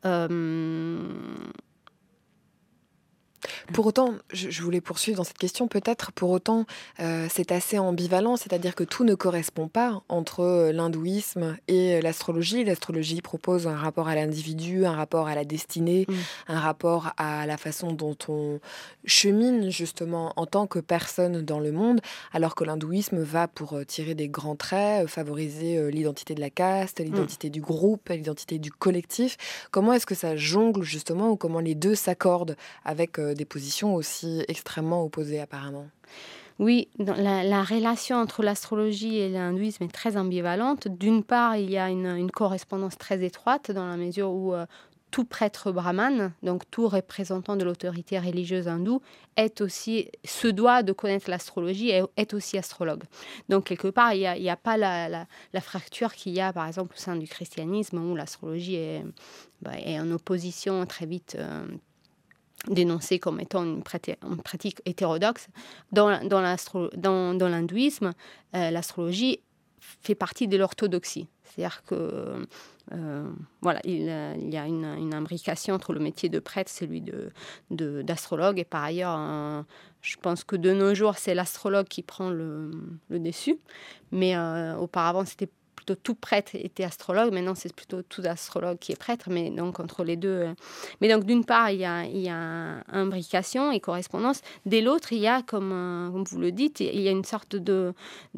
Pour autant, je voulais poursuivre dans cette question, peut-être pour autant c'est assez ambivalent, c'est-à-dire que tout ne correspond pas entre l'hindouisme et l'astrologie. L'astrologie propose un rapport à l'individu, un rapport à la destinée, un rapport à la façon dont on chemine justement en tant que personne dans le monde, alors que l'hindouisme va pour tirer des grands traits, favoriser l'identité de la caste, l'identité du groupe, l'identité du collectif. Comment est-ce que ça jongle justement, ou comment les deux s'accordent avec des positions aussi extrêmement opposées apparemment? Oui, la relation entre l'astrologie et l'hindouisme est très ambivalente. D'une part, il y a une correspondance très étroite dans la mesure où tout prêtre brahmane, donc tout représentant de l'autorité religieuse hindoue, se doit de connaître l'astrologie et est aussi astrologue. Donc quelque part, il n'y a pas la fracture qu'il y a par exemple au sein du christianisme, où l'astrologie est en opposition très vite dénoncée comme étant une pratique hétérodoxe. Dans l'hindouisme, l'astrologie fait partie de l'orthodoxie. C'est-à-dire que il y a une imbrication entre le métier de prêtre, celui d'astrologue, et par ailleurs, je pense que de nos jours, c'est l'astrologue qui prend le dessus. Mais auparavant, c'était plutôt tout prêtre était astrologue. Maintenant, c'est plutôt tout astrologue qui est prêtre. Mais donc, entre les deux... Mais donc, d'une part, il y a imbrication et correspondance. Dès l'autre, il y a, comme vous le dites, il y a une sorte de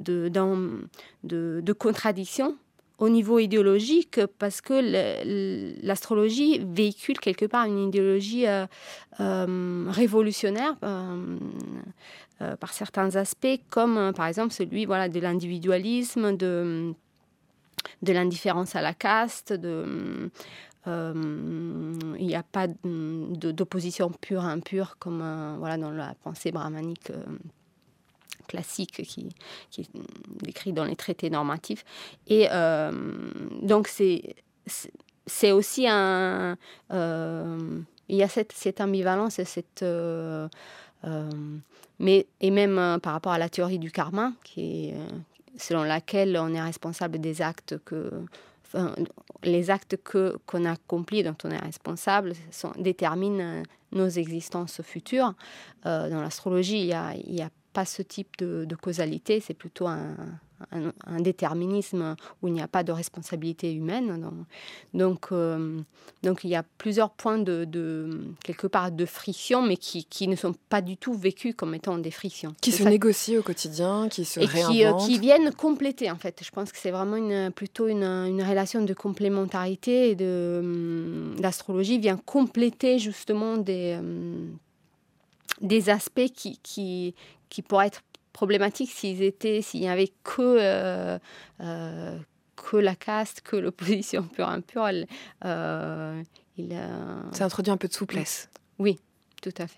contradiction au niveau idéologique, parce que l'astrologie véhicule quelque part une idéologie révolutionnaire par certains aspects, comme par exemple celui de l'individualisme, de l'indifférence à la caste, il n'y a pas d'opposition pure à impure comme dans la pensée brahmanique classique qui est décrit dans les traités normatifs. Et donc c'est aussi il y a cette ambivalence et mais même par rapport à la théorie du karma, selon laquelle on est responsable des actes les actes qu'on accomplit, dont on est responsable, déterminent nos existences futures. Dans l'astrologie, il y a pas ce type de causalité, c'est plutôt un déterminisme où il n'y a pas de responsabilité humaine. Donc il y a plusieurs points quelque part de friction, mais qui ne sont pas du tout vécus comme étant des frictions. Qui se négocient au quotidien, qui se réinventent. Qui viennent compléter, en fait. Je pense que c'est vraiment plutôt une relation de complémentarité et l'astrologie vient compléter justement des aspects qui pourraient être problématiques s'il n'y avait que la caste, que l'opposition pure impure. Ça introduit un peu de souplesse. Oui, tout à fait.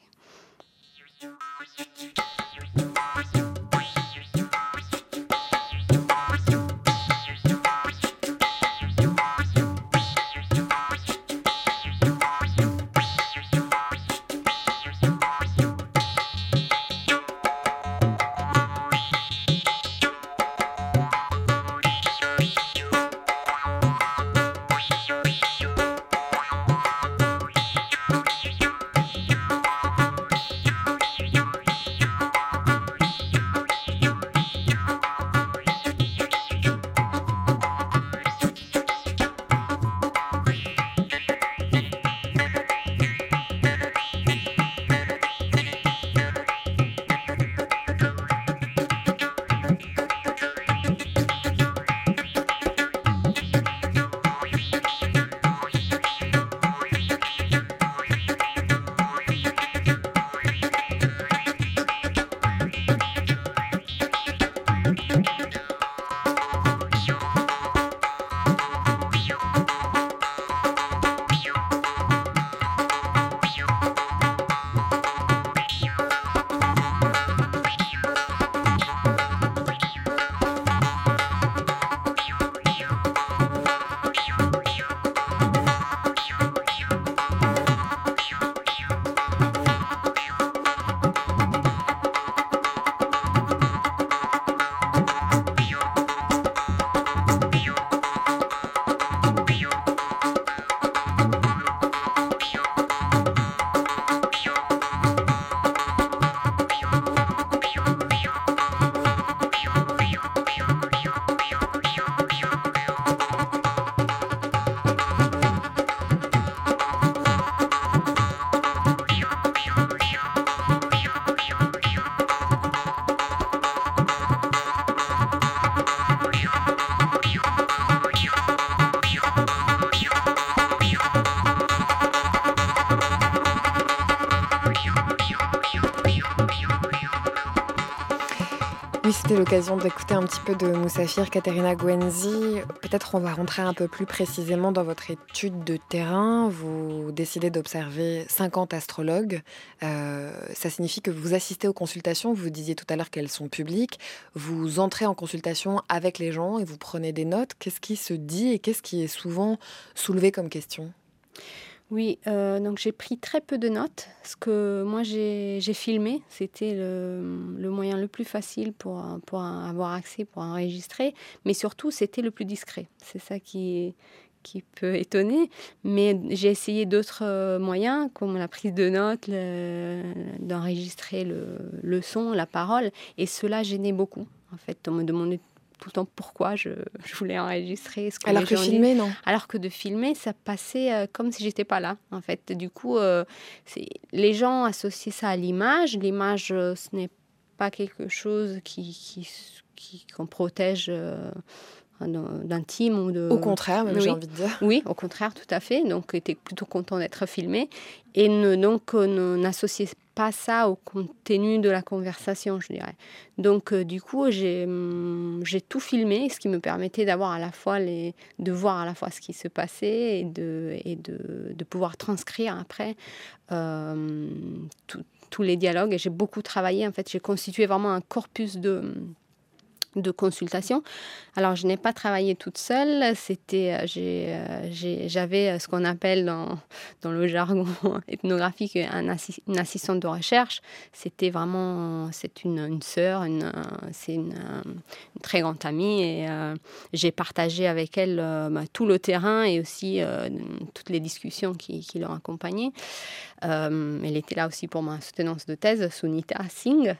Oui, c'était l'occasion d'écouter un petit peu de Moussafir, Caterina Gwenzi. Peut-être on va rentrer un peu plus précisément dans votre étude de terrain. Vous décidez d'observer 50 astrologues. Ça signifie que vous assistez aux consultations. Vous disiez tout à l'heure qu'elles sont publiques. Vous entrez en consultation avec les gens et vous prenez des notes. Qu'est-ce qui se dit et qu'est-ce qui est souvent soulevé comme question ? Oui, donc j'ai pris très peu de notes. Ce que moi j'ai filmé, c'était le moyen le plus facile pour avoir accès, pour enregistrer. Mais surtout, c'était le plus discret. C'est ça qui peut étonner. Mais j'ai essayé d'autres moyens, comme la prise de notes, d'enregistrer le son, la parole. Et cela gênait beaucoup. En fait, on me demandait tout le temps pourquoi je voulais enregistrer ce que alors que filmer, non. Alors que de filmer, ça passait comme si j'étais pas là, en fait. Du coup, les gens associent ça à l'image. L'image, ce n'est pas quelque chose qu'on protège d'intime ou de... Au contraire, même, oui. J'ai envie de dire. Oui, au contraire, tout à fait. Donc, j'étais plutôt content d'être filmée. Et n'associez pas ça au contenu de la conversation, je dirais. Donc, du coup, j'ai tout filmé, ce qui me permettait d'avoir à la fois de voir à la fois ce qui se passait et de pouvoir transcrire après tous les dialogues. Et j'ai beaucoup travaillé. En fait, j'ai constitué vraiment un corpus de consultation. Alors, je n'ai pas travaillé toute seule. J'avais ce qu'on appelle dans le jargon ethnographique une assistante de recherche. C'est une sœur, c'est une très grande amie et j'ai partagé avec elle tout le terrain et aussi toutes les discussions qui l'ont accompagnée. Elle était là aussi pour ma soutenance de thèse, Sunita Singh.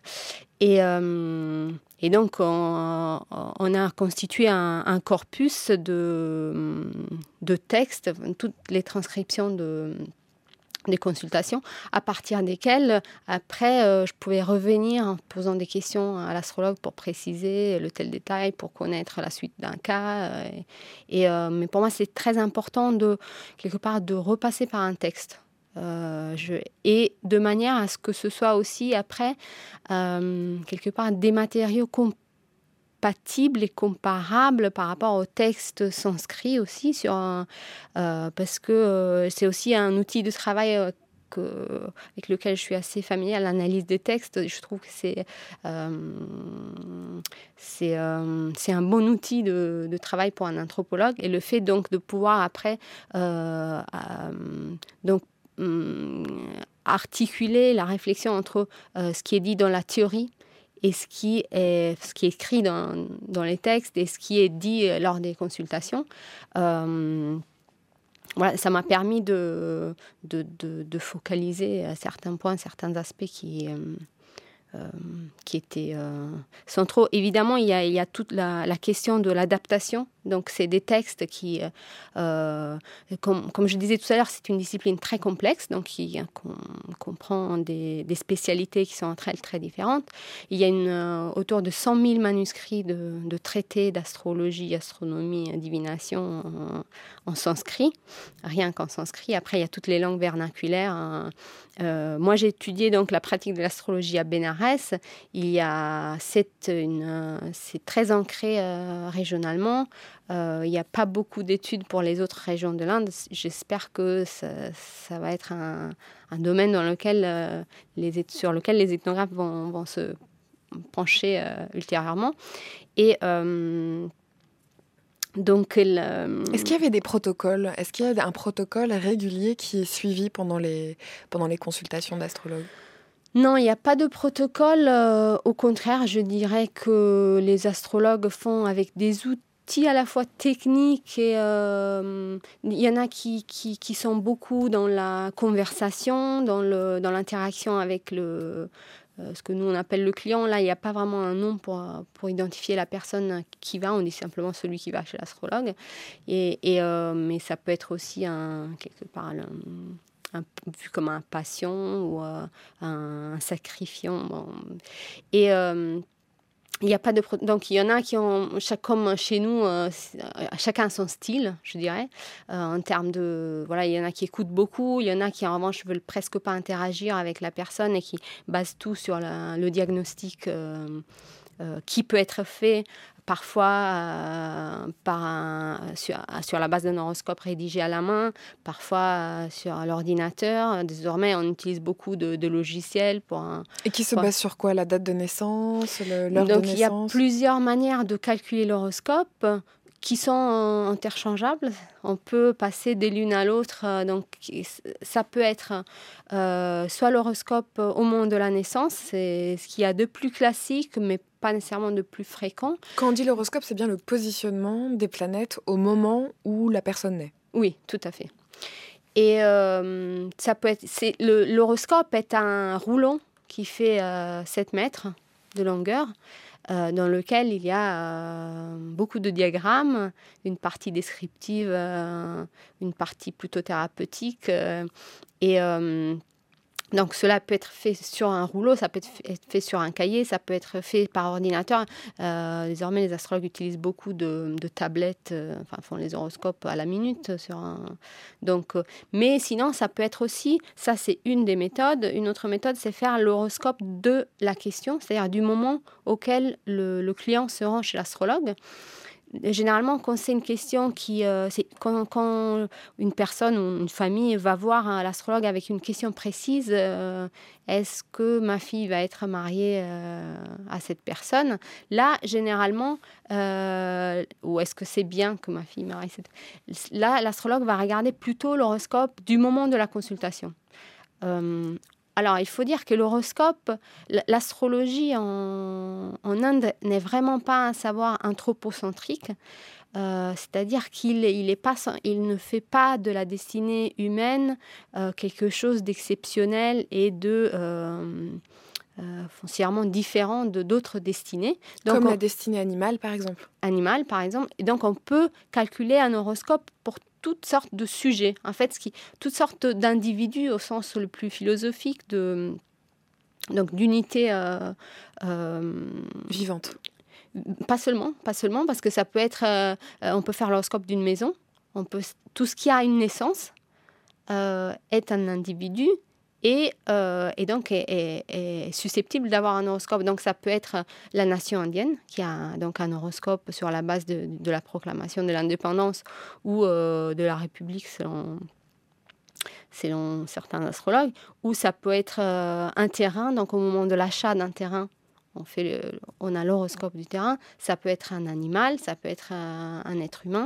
Et donc, on a constitué un corpus de textes, toutes les transcriptions des consultations, à partir desquelles, après, je pouvais revenir en posant des questions à l'astrologue pour préciser le tel détail, pour connaître la suite d'un cas. Mais pour moi, c'est très important quelque part, de repasser par un texte. Et de manière à ce que ce soit aussi après quelque part des matériaux compatibles et comparables par rapport au texte sanskrit aussi parce que c'est aussi un outil de travail avec lequel je suis assez familière, l'analyse des textes. Je trouve que c'est un bon outil de travail pour un anthropologue, et le fait donc de pouvoir après articuler la réflexion entre ce qui est dit dans la théorie et ce qui est écrit dans les textes et ce qui est dit lors des consultations. Voilà, ça m'a permis de focaliser à certains points, certains aspects qui étaient centraux. Évidemment, il y a toute la question de l'adaptation. Donc, c'est des textes qui, comme je disais tout à l'heure, c'est une discipline très complexe, donc qui comprend des spécialités qui sont entre elles très différentes. Il y a autour de 100 000 manuscrits de traités d'astrologie, astronomie, divination en sanskrit, rien qu'en sanskrit. Après, il y a toutes les langues vernaculaires. Moi, j'ai étudié donc la pratique de l'astrologie à Bénarès. C'est très ancré régionalement. Il n'y a pas beaucoup d'études pour les autres régions de l'Inde. J'espère que ça va être un domaine sur lequel les ethnographes vont se pencher ultérieurement. Et donc, est-ce qu'il y avait des protocoles ? Est-ce qu'il y a un protocole régulier qui est suivi pendant les consultations d'astrologues ? Non, il n'y a pas de protocole. Au contraire, je dirais que les astrologues font avec des outils à la fois techniques et il y en a qui sont beaucoup dans la conversation, dans l'interaction avec ce que nous on appelle le client. Là, il n'y a pas vraiment un nom pour identifier la personne qui va. On dit simplement celui qui va chez l'astrologue. Mais ça peut être aussi quelque part vu comme un patient ou un sacrifiant. Bon. Et il n'y a pas de donc il y en a qui ont comme chez nous chacun son style, je dirais, en termes de il y en a qui écoutent beaucoup, il y en a qui en revanche veulent presque pas interagir avec la personne et qui basent tout sur le diagnostic qui peut être fait parfois sur la base d'un horoscope rédigé à la main, parfois sur l'ordinateur. Désormais, on utilise beaucoup de logiciels Et qui se base sur quoi ? La date de naissance, l'heure de naissance ? Donc, il y a plusieurs manières de calculer l'horoscope qui sont interchangeables. On peut passer de l'une à l'autre. Donc, ça peut être soit l'horoscope au moment de la naissance, c'est ce qu'il y a de plus classique, mais pas nécessairement de plus fréquent. Quand on dit l'horoscope, c'est bien le positionnement des planètes au moment où la personne naît. Oui, tout à fait. Et ça peut être... l'horoscope est un rouleau qui fait 7 mètres de longueur, dans lequel il y a beaucoup de diagrammes, une partie descriptive, une partie plutôt thérapeutique. Donc cela peut être fait sur un rouleau, ça peut être fait sur un cahier, ça peut être fait par ordinateur. Désormais, les astrologues utilisent beaucoup de tablettes, font les horoscopes à la minute. Mais sinon, ça peut être aussi, ça c'est une des méthodes. Une autre méthode, c'est faire l'horoscope de la question, c'est-à-dire du moment auquel le client se rend chez l'astrologue. généralement, quand c'est une question quand une personne ou une famille va voir l'astrologue avec une question précise, est-ce que ma fille va être mariée à cette personne? Là, généralement, ou est-ce que c'est bien que ma fille marie Là, l'astrologue va regarder plutôt l'horoscope du moment de la consultation. Alors, il faut dire que l'horoscope, l'astrologie en Inde n'est vraiment pas un savoir anthropocentrique. C'est-à-dire qu'il ne fait pas de la destinée humaine quelque chose d'exceptionnel et foncièrement différent de d'autres destinées. Donc, comme la destinée animale, par exemple. Animale, par exemple. Et donc, on peut calculer un horoscope pour toutes sortes de sujets, en fait, toutes sortes d'individus au sens le plus philosophique donc d'unité vivante. Pas seulement, parce que ça peut être, on peut faire l'horoscope d'une maison, tout ce qui a une naissance est un individu et donc est susceptible d'avoir un horoscope. Donc ça peut être la nation indienne qui a donc un horoscope sur la base de la proclamation de l'indépendance ou de la République selon certains astrologues, ou ça peut être un terrain, donc au moment de l'achat d'un terrain, on a l'horoscope du terrain, ça peut être un animal, ça peut être un être humain.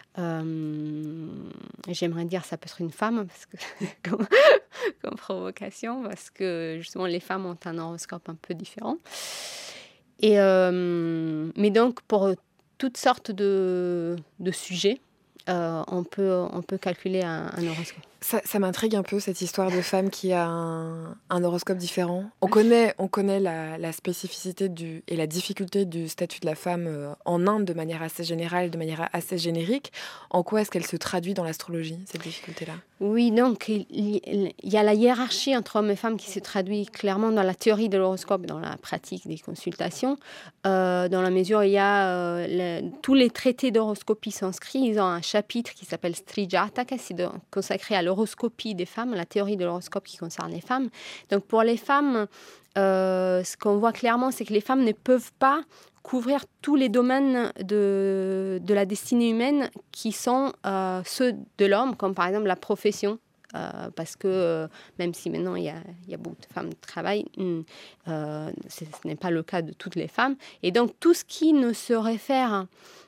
J'aimerais dire ça peut être une femme parce que comme provocation, parce que justement les femmes ont un horoscope un peu différent. Mais donc pour toutes sortes de sujets, on peut calculer un horoscope. Ça m'intrigue un peu, cette histoire de femme qui a un horoscope différent. On connaît la spécificité et la difficulté du statut de la femme en Inde de manière assez générale, de manière assez générique. En quoi est-ce qu'elle se traduit dans l'astrologie, cette difficulté-là ? Oui, donc il y a la hiérarchie entre hommes et femmes qui se traduit clairement dans la théorie de l'horoscope et dans la pratique des consultations. Dans la mesure où il y a tous les traités d'horoscopie sanscrits, ils ont un chapitre qui s'appelle Stri Jataka, c'est consacré à l'horoscopie des femmes, la théorie de l'horoscope qui concerne les femmes. Donc pour les femmes, ce qu'on voit clairement, c'est que les femmes ne peuvent pas couvrir tous les domaines de la destinée humaine qui sont ceux de l'homme, comme par exemple la profession. Parce que même si maintenant il y a beaucoup de femmes qui travaillent, ce n'est pas le cas de toutes les femmes. Et donc tout ce qui ne se réfère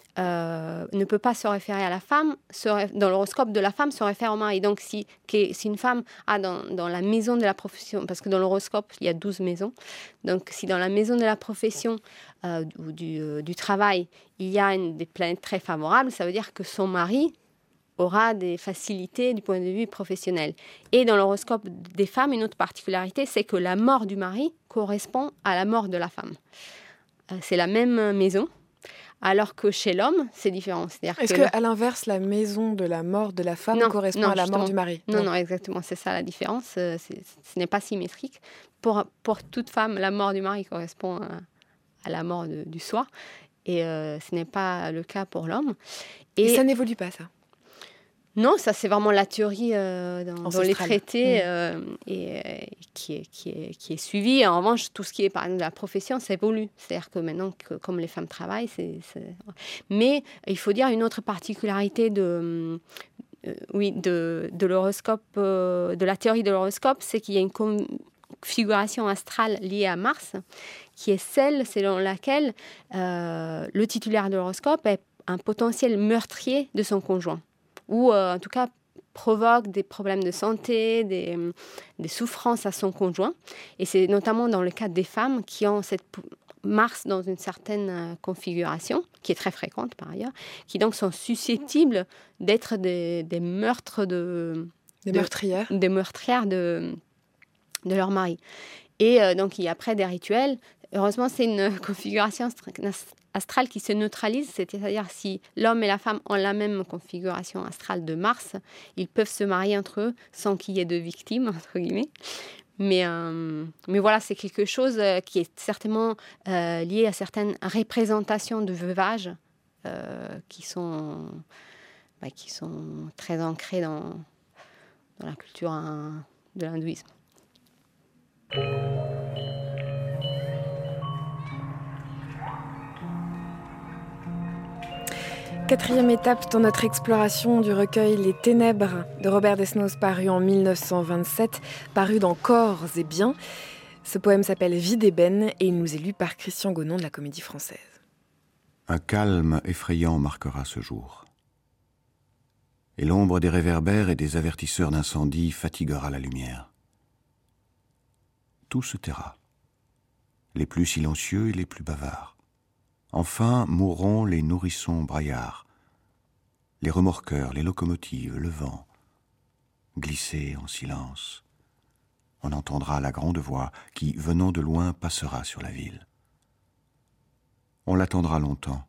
ne peut pas se référer à la femme, dans l'horoscope de la femme, se réfère au mari. Donc, si une femme a dans la maison de la profession, parce que dans l'horoscope, il y a 12 maisons, donc si dans la maison de la profession ou du travail, il y a des planètes très favorables, ça veut dire que son mari aura des facilités du point de vue professionnel. Et dans l'horoscope des femmes, une autre particularité, c'est que la mort du mari correspond à la mort de la femme. C'est la même maison. Alors que chez l'homme, c'est différent. Est-ce qu'à l'inverse, la maison de la mort de la femme correspond à la mort du mari ? Non, exactement. C'est ça la différence. Ce n'est pas symétrique. Pour toute femme, la mort du mari correspond à la mort du soi. Et ce n'est pas le cas pour l'homme. Et ça n'évolue pas, ça ? Non, ça c'est vraiment la théorie dans les traités qui est suivie. En revanche, tout ce qui est par exemple de la profession, ça évolue. C'est-à-dire que maintenant, comme les femmes travaillent, mais il faut dire une autre particularité de l'horoscope, de la théorie de l'horoscope, c'est qu'il y a une configuration astrale liée à Mars, qui est celle selon laquelle le titulaire de l'horoscope est un potentiel meurtrier de son conjoint. Ou en tout cas provoque des problèmes de santé, des souffrances à son conjoint. Et c'est notamment dans le cas des femmes qui ont cette Mars dans une certaine configuration, qui est très fréquente par ailleurs, qui donc sont susceptibles d'être des meurtres des meurtrières de leur mari. Et donc il y a après des rituels. Heureusement, c'est une configuration astrale qui se neutralise, c'est-à-dire si l'homme et la femme ont la même configuration astrale de Mars, ils peuvent se marier entre eux sans qu'il y ait de victimes, entre guillemets. Mais voilà, c'est quelque chose qui est certainement lié à certaines représentations de veuvage qui sont très ancrées dans la culture de l'hindouisme. quatrième étape dans notre exploration du recueil Les Ténèbres de Robert Desnos, paru en 1927, paru dans Corps et Biens. Ce poème s'appelle Vie d'ébène et il nous est lu par Christian Gonon de la Comédie Française. Un calme effrayant marquera ce jour. Et l'ombre des réverbères et des avertisseurs d'incendie fatiguera la lumière. Tout se taira, les plus silencieux et les plus bavards. Enfin mourront les nourrissons braillards, les remorqueurs, les locomotives, le vent. Glisser en silence, on entendra la grande voix qui, venant de loin, passera sur la ville. On l'attendra longtemps.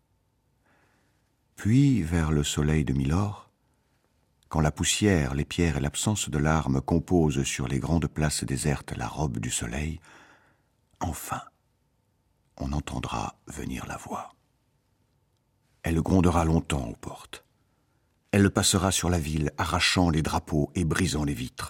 Puis, vers le soleil de Milord, quand la poussière, les pierres et l'absence de larmes composent sur les grandes places désertes la robe du soleil, enfin, on entendra venir la voix. Elle grondera longtemps aux portes. Elle passera sur la ville, arrachant les drapeaux et brisant les vitres.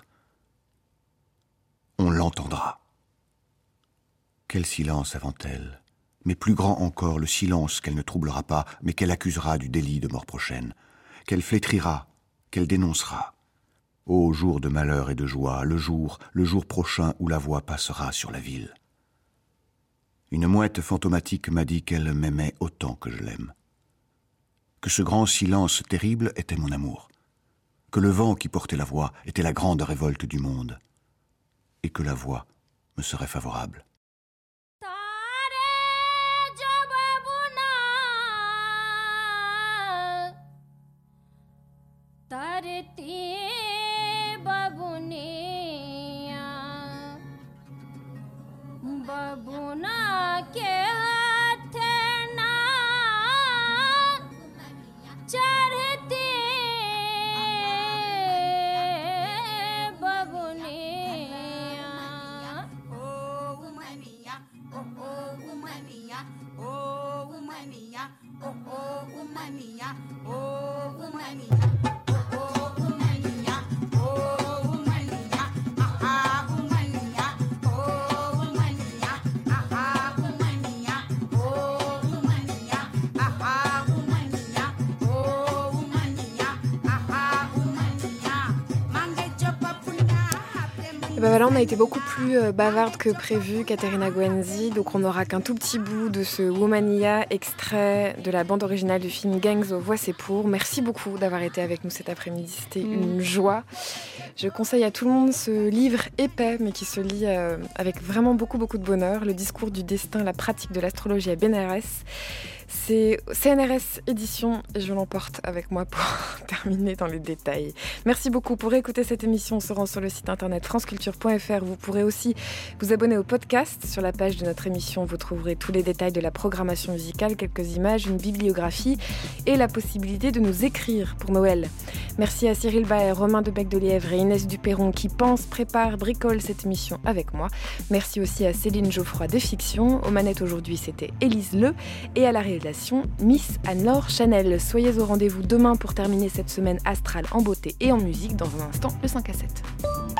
On l'entendra. Quel silence avant elle, mais plus grand encore le silence qu'elle ne troublera pas, mais qu'elle accusera du délit de mort prochaine, qu'elle flétrira, qu'elle dénoncera. Ô jour de malheur et de joie, le jour prochain où la voix passera sur la ville. Une mouette fantomatique m'a dit qu'elle m'aimait autant que je l'aime. Que ce grand silence terrible était mon amour. Que le vent qui portait la voix était la grande révolte du monde. Et que la voix me serait favorable. Et ben voilà, on a été beaucoup plus bavarde que prévu, Caterina Guenzi, donc on n'aura qu'un tout petit bout de ce Womania, extrait de la bande originale du film Gangs of Wasseypour. Merci beaucoup d'avoir été avec nous cet après-midi, c'était une joie. Je conseille à tout le monde ce livre épais, mais qui se lit avec vraiment beaucoup de bonheur, Le discours du destin, la pratique de l'astrologie à BNRS. C'est CNRS édition et je l'emporte avec moi pour terminer dans les détails. Merci beaucoup. Pour écouter cette émission, on se rend sur le site internet franceculture.fr. Vous pourrez aussi vous abonner au podcast. Sur la page de notre émission, vous trouverez tous les détails de la programmation musicale, quelques images, une bibliographie et la possibilité de nous écrire pour Noël. Merci à Cyril Baer, Romain de Bec-de-Lièvre et Inès Duperron qui pensent, préparent, bricolent cette émission avec moi. Merci aussi à Céline Geoffroy de Fiction. Aux manettes aujourd'hui, c'était Élise Le et à la réalisation Miss Anne-Laure Chanel. Soyez au rendez-vous demain pour terminer cette semaine astrale en beauté et en musique. Dans un instant, le 5 à 7.